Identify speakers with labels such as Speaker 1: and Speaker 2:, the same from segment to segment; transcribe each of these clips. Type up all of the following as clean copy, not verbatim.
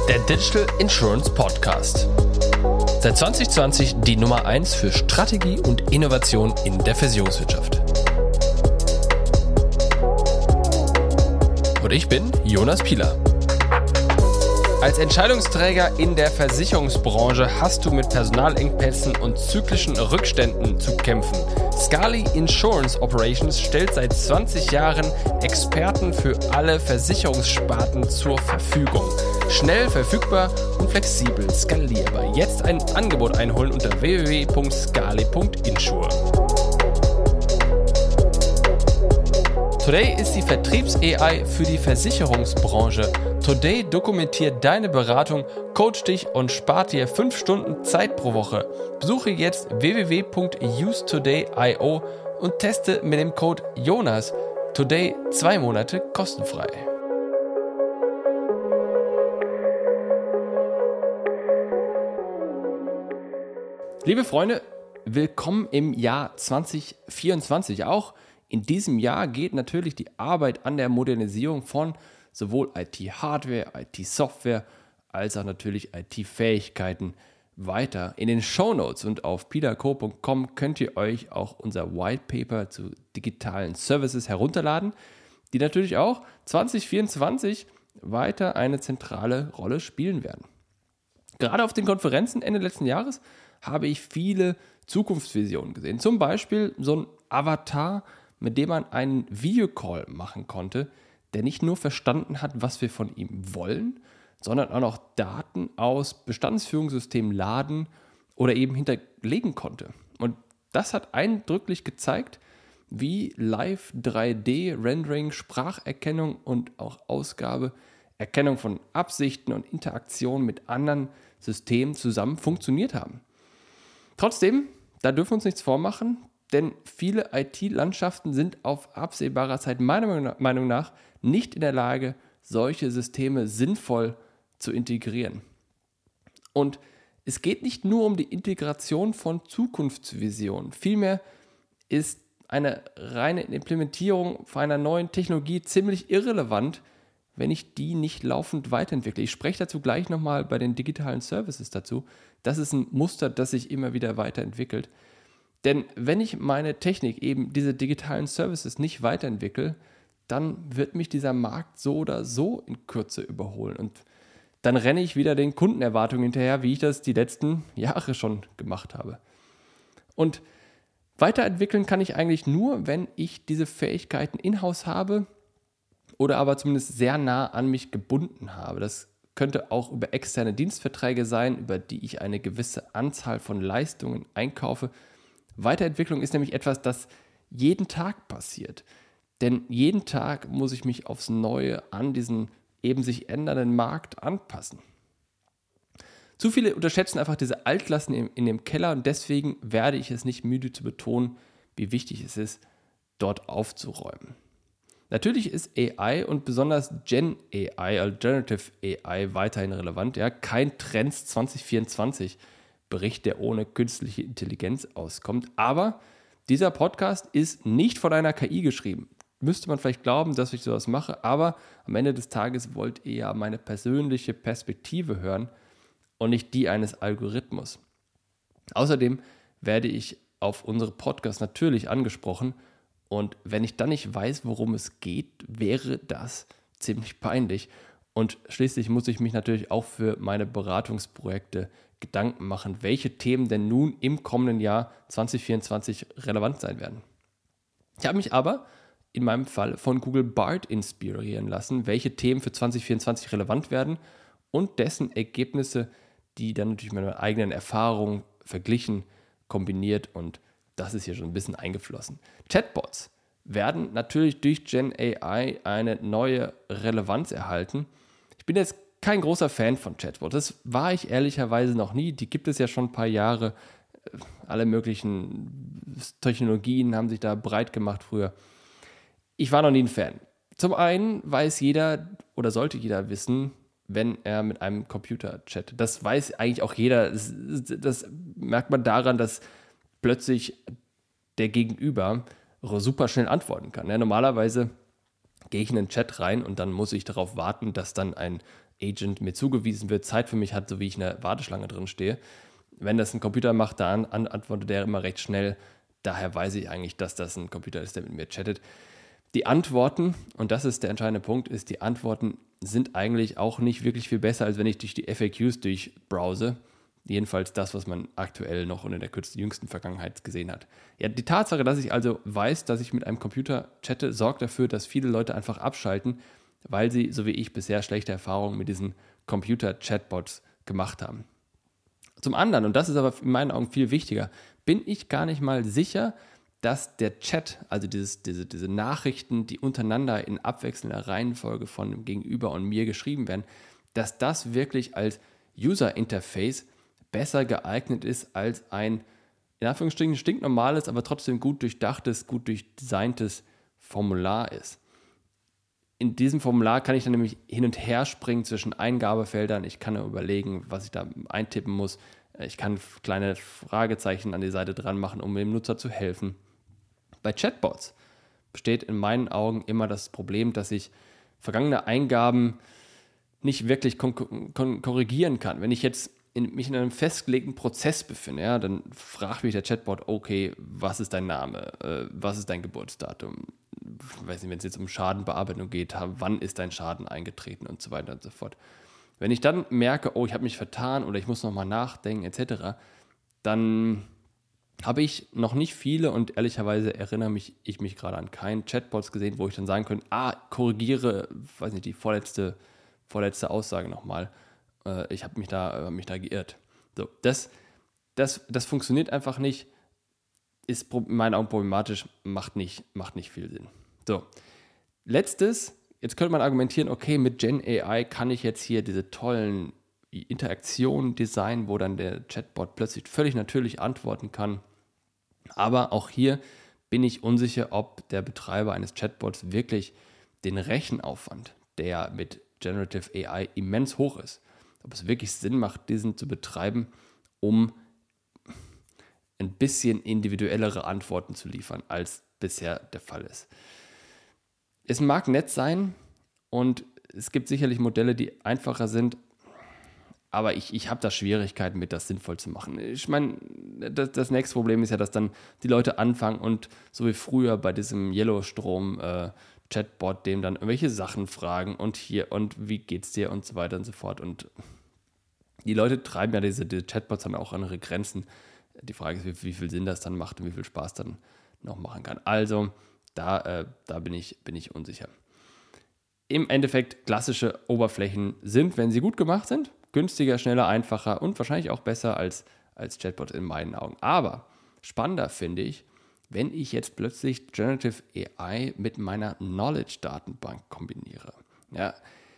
Speaker 1: Der Digital Insurance Podcast. Seit 2020 die Nummer 1 für Strategie und Innovation in der Versicherungswirtschaft. Und ich bin Jonas Pieler. Als Entscheidungsträger in der Versicherungsbranche hast du mit Personalengpässen und zyklischen Rückständen zu kämpfen. Scali Insurance Operations stellt seit 20 Jahren Experten für alle Versicherungssparten zur Verfügung. Schnell, verfügbar und flexibel skalierbar. Jetzt ein Angebot einholen unter www.scali.insure. Today ist die Vertriebs-AI für die Versicherungsbranche. Today dokumentiert deine Beratung, coacht dich und spart dir 5 Stunden Zeit pro Woche. Besuche jetzt www.usetoday.io und teste mit dem Code JONAS Today 2 Monate kostenfrei. Liebe Freunde, willkommen im Jahr 2024. Auch in diesem Jahr geht natürlich die Arbeit an der Modernisierung von sowohl IT-Hardware, IT-Software als auch natürlich IT-Fähigkeiten weiter. In den Shownotes und auf pilaco.com könnt ihr euch auch unser White Paper zu digitalen Services herunterladen, die natürlich auch 2024 weiter eine zentrale Rolle spielen werden. Gerade auf den Konferenzen Ende letzten Jahres habe ich viele Zukunftsvisionen gesehen. Zum Beispiel so ein Avatar, mit dem man einen Videocall machen konnte, der nicht nur verstanden hat, was wir von ihm wollen, sondern auch noch Daten aus Bestandsführungssystemen laden oder eben hinterlegen konnte. Und das hat eindrücklich gezeigt, wie Live 3D-Rendering, Spracherkennung und auch Ausgabe, Erkennung von Absichten und Interaktion mit anderen Systemen zusammen funktioniert haben. Trotzdem, da dürfen wir uns nichts vormachen, denn viele IT-Landschaften sind auf absehbarer Zeit meiner Meinung nach nicht in der Lage, solche Systeme sinnvoll zu integrieren. Und es geht nicht nur um die Integration von Zukunftsvisionen. Vielmehr ist eine reine Implementierung von einer neuen Technologie ziemlich irrelevant, wenn ich die nicht laufend weiterentwickle. Ich spreche dazu gleich nochmal bei den digitalen Services dazu. Das ist ein Muster, das sich immer wieder weiterentwickelt. Denn wenn ich meine Technik, eben diese digitalen Services nicht weiterentwickle, dann wird mich dieser Markt so oder so in Kürze überholen. Und dann renne ich wieder den Kundenerwartungen hinterher, wie ich das die letzten Jahre schon gemacht habe. Und weiterentwickeln kann ich eigentlich nur, wenn ich diese Fähigkeiten in-house habe oder aber zumindest sehr nah an mich gebunden habe. Das könnte auch über externe Dienstverträge sein, über die ich eine gewisse Anzahl von Leistungen einkaufe. Weiterentwicklung ist nämlich etwas, das jeden Tag passiert. Denn jeden Tag muss ich mich aufs Neue an diesen eben sich ändernden Markt anpassen. Zu viele unterschätzen einfach diese Altlasten in dem Keller und deswegen werde ich es nicht müde zu betonen, wie wichtig es ist, dort aufzuräumen. Natürlich ist AI und besonders Gen AI, also Generative AI, weiterhin relevant. Ja, kein Trends 2024 Bericht, der ohne künstliche Intelligenz auskommt. Aber dieser Podcast ist nicht von einer KI geschrieben. Müsste man vielleicht glauben, dass ich sowas mache, aber am Ende des Tages wollt ihr ja meine persönliche Perspektive hören und nicht die eines Algorithmus. Außerdem werde ich auf unsere Podcasts natürlich angesprochen und wenn ich dann nicht weiß, worum es geht, wäre das ziemlich peinlich. Und schließlich muss ich mich natürlich auch für meine Beratungsprojekte Gedanken machen, welche Themen denn nun im kommenden Jahr 2024 relevant sein werden. Ich habe mich aber in meinem Fall von Google Bard inspirieren lassen, welche Themen für 2024 relevant werden und dessen Ergebnisse, die dann natürlich mit meiner eigenen Erfahrung verglichen, kombiniert und das ist hier schon ein bisschen eingeflossen. Chatbots werden natürlich durch Gen AI eine neue Relevanz erhalten. Ich bin jetzt kein großer Fan von Chatbots. Das war ich ehrlicherweise noch nie. Die gibt es ja schon ein paar Jahre. Alle möglichen Technologien haben sich da breit gemacht früher. Ich war noch nie ein Fan. Zum einen weiß jeder oder sollte jeder wissen, wenn er mit einem Computer chattet. Das weiß eigentlich auch jeder. Das merkt man daran, dass plötzlich der Gegenüber super schnell antworten kann. Ja, normalerweise gehe ich in den Chat rein und dann muss ich darauf warten, dass dann ein Agent mir zugewiesen wird, Zeit für mich hat, so wie ich in der Warteschlange drin stehe. Wenn das ein Computer macht, dann antwortet der immer recht schnell. Daher weiß ich eigentlich, dass das ein Computer ist, der mit mir chattet. Die Antworten, und das ist der entscheidende Punkt, ist, die Antworten sind eigentlich auch nicht wirklich viel besser, als wenn ich durch die FAQs durchbrowse. Jedenfalls das, was man aktuell noch und in der jüngsten Vergangenheit gesehen hat. Ja, die Tatsache, dass ich also weiß, dass ich mit einem Computer chatte, sorgt dafür, dass viele Leute einfach abschalten, weil sie, so wie ich, bisher schlechte Erfahrungen mit diesen Computer-Chatbots gemacht haben. Zum anderen, und das ist aber in meinen Augen viel wichtiger, bin ich gar nicht mal sicher, dass der Chat, also diese Nachrichten, die untereinander in abwechselnder Reihenfolge von dem Gegenüber und mir geschrieben werden, dass das wirklich als User-Interface besser geeignet ist als ein, in Anführungsstrichen, stinknormales, aber trotzdem gut durchdachtes, gut durchdesigntes Formular ist. In diesem Formular kann ich dann nämlich hin und her springen zwischen Eingabefeldern. Ich kann überlegen, was ich da eintippen muss. Ich kann kleine Fragezeichen an die Seite dran machen, um dem Nutzer zu helfen. Bei Chatbots besteht in meinen Augen immer das Problem, dass ich vergangene Eingaben nicht wirklich korrigieren kann. Wenn ich jetzt mich in einem festgelegten Prozess befinde, ja, dann fragt mich der Chatbot, okay, was ist dein Name, was ist dein Geburtsdatum, ich weiß nicht, wenn es jetzt um Schadenbearbeitung geht, wann ist dein Schaden eingetreten und so weiter und so fort. Wenn ich dann merke, oh, ich habe mich vertan oder ich muss nochmal nachdenken etc., dann habe ich noch nicht viele und ehrlicherweise erinnere ich mich gerade an keinen Chatbots gesehen, wo ich dann sagen könnte, korrigiere, weiß nicht, die vorletzte Aussage nochmal. Ich habe mich da geirrt. So, das funktioniert einfach nicht, ist in meinen Augen problematisch, macht nicht viel Sinn. So, letztes, jetzt könnte man argumentieren, okay, mit Gen AI kann ich jetzt hier diese tollen Interaktionen designen, wo dann der Chatbot plötzlich völlig natürlich antworten kann. Aber auch hier bin ich unsicher, ob der Betreiber eines Chatbots wirklich den Rechenaufwand, der mit Generative AI immens hoch ist, ob es wirklich Sinn macht, diesen zu betreiben, um ein bisschen individuellere Antworten zu liefern, als bisher der Fall ist. Es mag nett sein und es gibt sicherlich Modelle, die einfacher sind, aber ich habe da Schwierigkeiten mit, das sinnvoll zu machen. Ich meine, das nächste Problem ist ja, dass dann die Leute anfangen und so wie früher bei diesem Yellowstrom-Chatbot, dem dann irgendwelche Sachen fragen und hier und wie geht's dir und so weiter und so fort. Und die Leute treiben ja diese Chatbots dann auch an ihre Grenzen. Die Frage ist, wie viel Sinn das dann macht und wie viel Spaß dann noch machen kann. Also, da bin ich unsicher. Im Endeffekt, klassische Oberflächen sind, wenn sie gut gemacht sind, günstiger, schneller, einfacher und wahrscheinlich auch besser als Chatbot in meinen Augen. Aber spannender finde ich, wenn ich jetzt plötzlich Generative AI mit meiner Knowledge-Datenbank kombiniere. Ja,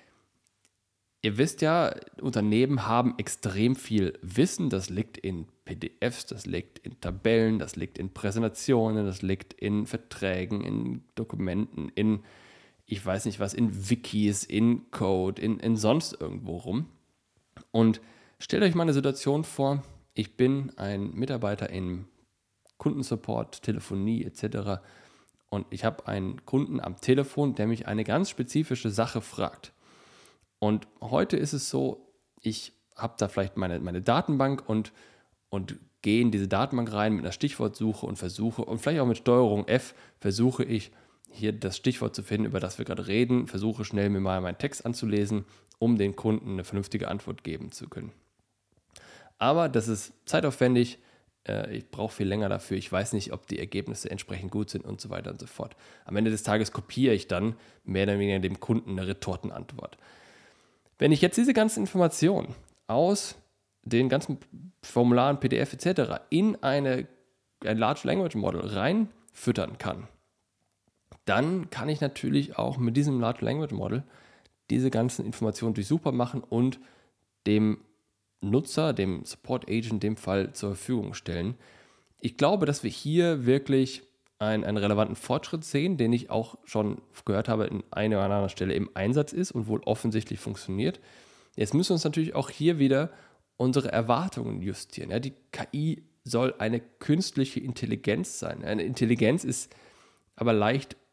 Speaker 1: ihr wisst ja, Unternehmen haben extrem viel Wissen, das liegt in PDFs, das liegt in Tabellen, das liegt in Präsentationen, das liegt in Verträgen, in Dokumenten, in, ich weiß nicht was, in Wikis, in Code, in sonst irgendwo rum. Und stellt euch mal eine Situation vor, ich bin ein Mitarbeiter im Kundensupport, Telefonie etc. und ich habe einen Kunden am Telefon, der mich eine ganz spezifische Sache fragt. Und heute ist es so, ich habe da vielleicht meine Datenbank und gehe in diese Datenbank rein mit einer Stichwortsuche und versuche, und vielleicht auch mit Steuerung F, versuche ich hier das Stichwort zu finden, über das wir gerade reden, versuche schnell mir mal meinen Text anzulesen, um den Kunden eine vernünftige Antwort geben zu können. Aber das ist zeitaufwendig, ich brauche viel länger dafür, ich weiß nicht, ob die Ergebnisse entsprechend gut sind und so weiter und so fort. Am Ende des Tages kopiere ich dann mehr oder weniger dem Kunden eine Retortenantwort. Wenn ich jetzt diese ganzen Informationen aus den ganzen Formularen, PDF etc. in ein Large Language Model reinfüttern kann, dann kann ich natürlich auch mit diesem Large Language Model diese ganzen Informationen durchsuchbar machen und dem Nutzer, dem Support Agent in dem Fall zur Verfügung stellen. Ich glaube, dass wir hier wirklich einen relevanten Fortschritt sehen, den ich auch schon gehört habe, in einer oder anderen Stelle im Einsatz ist und wohl offensichtlich funktioniert. Jetzt müssen wir uns natürlich auch hier wieder unsere Erwartungen justieren. Ja, die KI soll eine künstliche Intelligenz sein. Eine Intelligenz ist aber leicht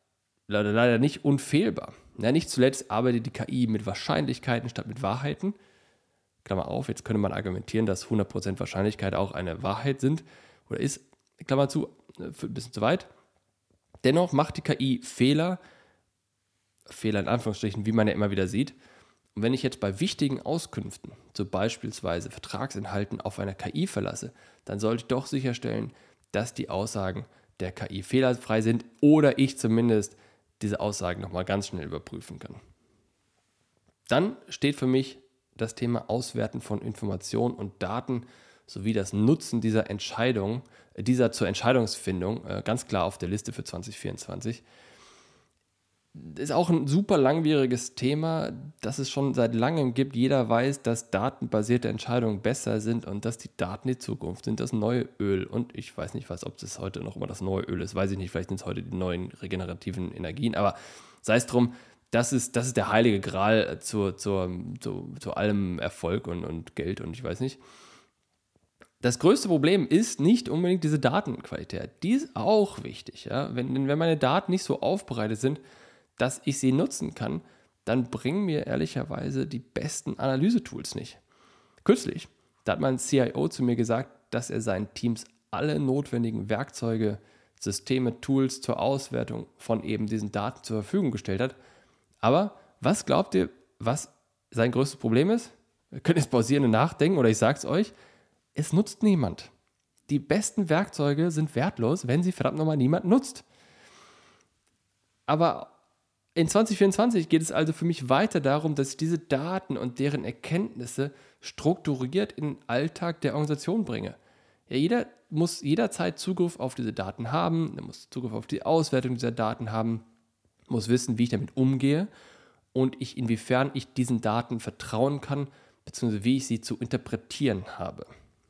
Speaker 1: leider nicht unfehlbar. Ja, nicht zuletzt arbeitet die KI mit Wahrscheinlichkeiten statt mit Wahrheiten. Klammer auf, jetzt könnte man argumentieren, dass 100% Wahrscheinlichkeit auch eine Wahrheit sind oder ist, Klammer zu, ein bisschen zu weit. Dennoch macht die KI Fehler in Anführungsstrichen, wie man ja immer wieder sieht. Und wenn ich jetzt bei wichtigen Auskünften, so beispielsweise Vertragsinhalten, auf einer KI verlasse, dann sollte ich doch sicherstellen, dass die Aussagen der KI fehlerfrei sind oder ich zumindest diese Aussagen nochmal ganz schnell überprüfen kann. Dann steht für mich das Thema Auswerten von Informationen und Daten sowie das Nutzen dieser zur Entscheidungsfindung ganz klar auf der Liste für 2024. Ist auch ein super langwieriges Thema, das es schon seit langem gibt. Jeder weiß, dass datenbasierte Entscheidungen besser sind und dass die Daten die Zukunft sind, das neue Öl. Und ich weiß nicht, ob das heute noch immer das neue Öl ist, weiß ich nicht, vielleicht sind es heute die neuen regenerativen Energien, aber sei es drum, das ist der heilige Gral zu allem Erfolg und Geld und ich weiß nicht. Das größte Problem ist nicht unbedingt diese Datenqualität. Die ist auch wichtig. Ja? Wenn meine Daten nicht so aufbereitet sind, dass ich sie nutzen kann, dann bringen mir ehrlicherweise die besten Analysetools nicht. Kürzlich, da hat mein CIO zu mir gesagt, dass er seinen Teams alle notwendigen Werkzeuge, Systeme, Tools zur Auswertung von eben diesen Daten zur Verfügung gestellt hat. Aber was glaubt ihr, was sein größtes Problem ist? Ihr könnt jetzt pausieren und nachdenken oder ich sage es euch, es nutzt niemand. Die besten Werkzeuge sind wertlos, wenn sie verdammt nochmal niemand nutzt. Aber in 2024 geht es also für mich weiter darum, dass ich diese Daten und deren Erkenntnisse strukturiert in den Alltag der Organisation bringe. Ja, jeder muss jederzeit Zugriff auf diese Daten haben, er muss Zugriff auf die Auswertung dieser Daten haben, muss wissen, wie ich damit umgehe und inwiefern ich diesen Daten vertrauen kann, beziehungsweise wie ich sie zu interpretieren habe.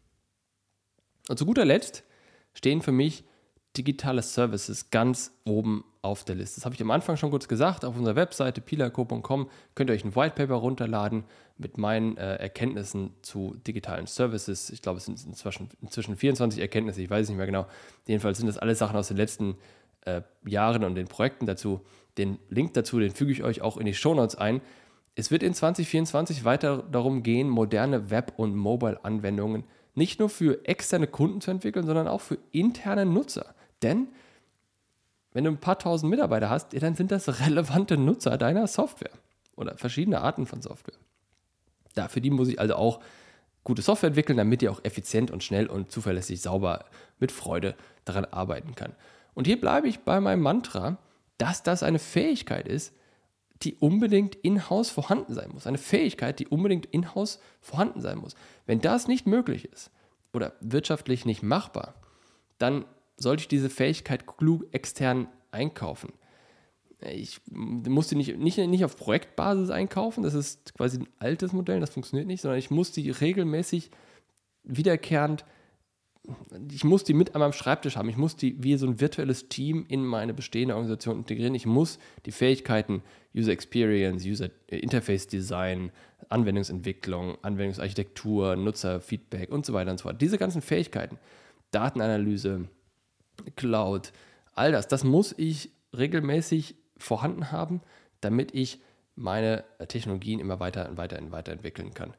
Speaker 1: Und zu guter Letzt stehen für mich digitale Services ganz oben auf der Liste. Das habe ich am Anfang schon kurz gesagt. Auf unserer Webseite pilaco.com könnt ihr euch ein White Paper runterladen mit meinen Erkenntnissen zu digitalen Services. Ich glaube, es sind inzwischen 24 Erkenntnisse, ich weiß es nicht mehr genau. Jedenfalls sind das alle Sachen aus den letzten Jahren und den Projekten dazu. Den Link dazu, den füge ich euch auch in die Shownotes ein. Es wird in 2024 weiter darum gehen, moderne Web- und Mobile-Anwendungen nicht nur für externe Kunden zu entwickeln, sondern auch für interne Nutzer. Denn wenn du ein paar tausend Mitarbeiter hast, dann sind das relevante Nutzer deiner Software oder verschiedene Arten von Software. Für die muss ich also auch gute Software entwickeln, damit die auch effizient und schnell und zuverlässig sauber mit Freude daran arbeiten kann. Und hier bleibe ich bei meinem Mantra, dass das eine Fähigkeit ist, die unbedingt in-house vorhanden sein muss. Eine Fähigkeit, die unbedingt in-house vorhanden sein muss. Wenn das nicht möglich ist oder wirtschaftlich nicht machbar, dann sollte ich diese Fähigkeit klug extern einkaufen. Ich muss die nicht auf Projektbasis einkaufen, das ist quasi ein altes Modell, das funktioniert nicht, sondern ich muss die regelmäßig wiederkehrend, ich muss die mit an meinem Schreibtisch haben, ich muss die wie so ein virtuelles Team in meine bestehende Organisation integrieren, ich muss die Fähigkeiten User Experience, User Interface Design, Anwendungsentwicklung, Anwendungsarchitektur, Nutzerfeedback und so weiter und so fort. Diese ganzen Fähigkeiten, Datenanalyse, Cloud, all das muss ich regelmäßig vorhanden haben, damit ich meine Technologien immer weiterentwickeln kann.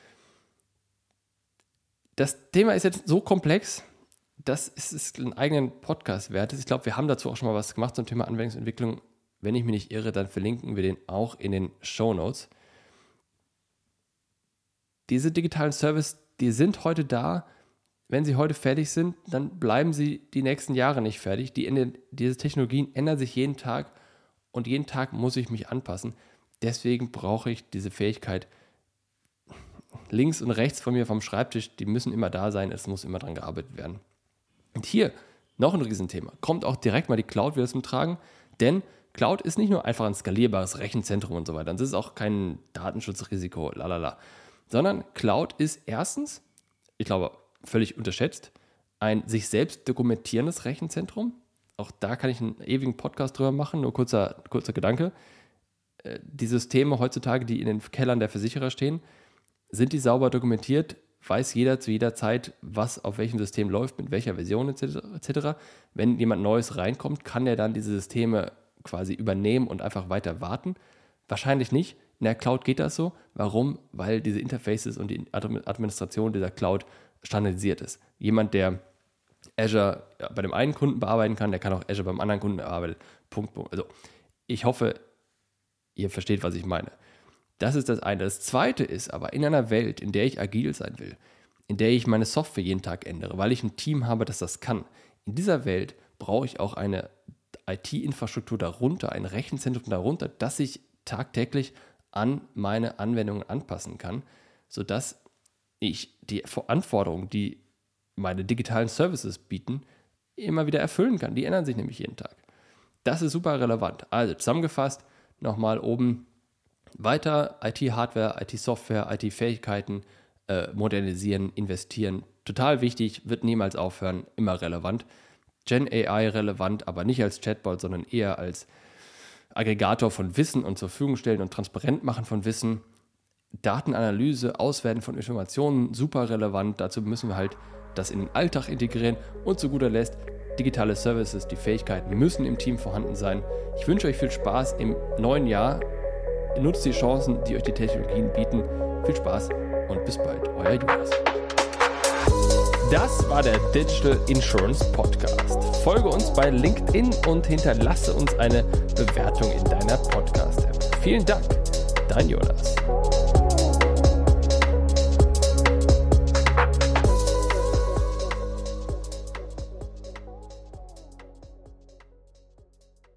Speaker 1: Das Thema ist jetzt so komplex, dass es einen eigenen Podcast wert ist. Ich glaube, wir haben dazu auch schon mal was gemacht zum Thema Anwendungsentwicklung. Wenn ich mich nicht irre, dann verlinken wir den auch in den Shownotes. Diese digitalen Services, die sind heute da. Wenn sie heute fertig sind, dann bleiben sie die nächsten Jahre nicht fertig. Diese Technologien ändern sich jeden Tag und jeden Tag muss ich mich anpassen. Deswegen brauche ich diese Fähigkeit, links und rechts von mir vom Schreibtisch, die müssen immer da sein, es muss immer dran gearbeitet werden. Und hier noch ein Riesenthema, kommt auch direkt mal die Cloud wieder zum Tragen, denn Cloud ist nicht nur einfach ein skalierbares Rechenzentrum und so weiter, und das ist auch kein Datenschutzrisiko, sondern Cloud ist erstens, ich glaube, völlig unterschätzt, ein sich selbst dokumentierendes Rechenzentrum. Auch da kann ich einen ewigen Podcast drüber machen, nur kurzer Gedanke. Die Systeme heutzutage, die in den Kellern der Versicherer stehen, sind die sauber dokumentiert? Weiß jeder zu jeder Zeit, was auf welchem System läuft, mit welcher Version etc. Wenn jemand Neues reinkommt, kann er dann diese Systeme quasi übernehmen und einfach weiter warten? Wahrscheinlich nicht. In der Cloud geht das so. Warum? Weil diese Interfaces und die Administration dieser Cloud standardisiert ist. Jemand, der Azure bei dem einen Kunden bearbeiten kann, der kann auch Azure beim anderen Kunden bearbeiten. Punkt. Also ich hoffe, ihr versteht, was ich meine. Das ist das eine. Das zweite ist aber, in einer Welt, in der ich agil sein will, in der ich meine Software jeden Tag ändere, weil ich ein Team habe, das das kann. In dieser Welt brauche ich auch eine IT-Infrastruktur darunter, ein Rechenzentrum darunter, das ich tagtäglich an meine Anwendungen anpassen kann, sodass ich die Anforderungen, die meine digitalen Services bieten, immer wieder erfüllen kann. Die ändern sich nämlich jeden Tag. Das ist super relevant. Also zusammengefasst, nochmal oben weiter IT-Hardware, IT-Software, IT-Fähigkeiten modernisieren, investieren. Total wichtig, wird niemals aufhören, immer relevant. Gen AI relevant, aber nicht als Chatbot, sondern eher als Aggregator von Wissen und zur Verfügung stellen und transparent machen von Wissen. Datenanalyse, Auswerten von Informationen, super relevant. Dazu müssen wir halt das in den Alltag integrieren. Und zu guter Letzt, digitale Services, die Fähigkeiten müssen im Team vorhanden sein. Ich wünsche euch viel Spaß im neuen Jahr. Nutzt die Chancen, die euch die Technologien bieten. Viel Spaß und bis bald, euer Jonas. Das war der Digital Insurance Podcast. Folge uns bei LinkedIn und hinterlasse uns eine Bewertung in deiner Podcast-App. Vielen Dank, dein Jonas.